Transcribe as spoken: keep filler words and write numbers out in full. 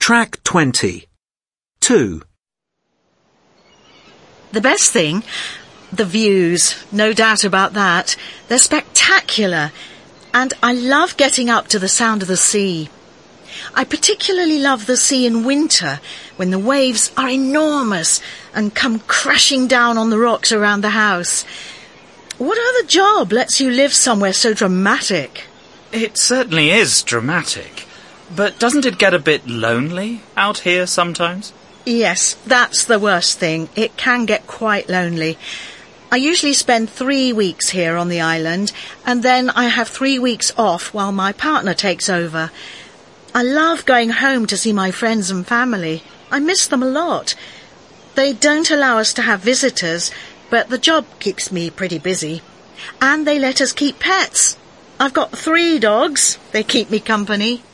Track twenty. two. The best thing? The views, no doubt about that. They're spectacular, and I love getting up to the sound of the sea. I particularly love the sea in winter, when the waves are enormous and come crashing down on the rocks around the house. What other job lets you live somewhere so dramatic? It certainly is dramatic. But doesn't it get a bit lonely out here sometimes? Yes, that's the worst thing. It can get quite lonely. I usually spend three weeks here on the island, and then I have three weeks off while my partner takes over. I love going home to see my friends and family. I miss them a lot. They don't allow us to have visitors, but the job keeps me pretty busy. And they let us keep pets. I've got three dogs. They keep me company.